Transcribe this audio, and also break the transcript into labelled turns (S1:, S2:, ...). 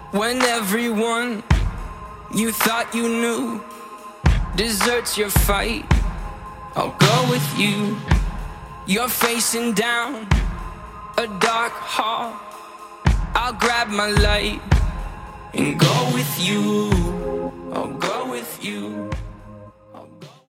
S1: When everyone you thought you knew deserts your fight, I'll go with you. You're facing down a dark hall, I'll grab my light and go with you. I'll go with you.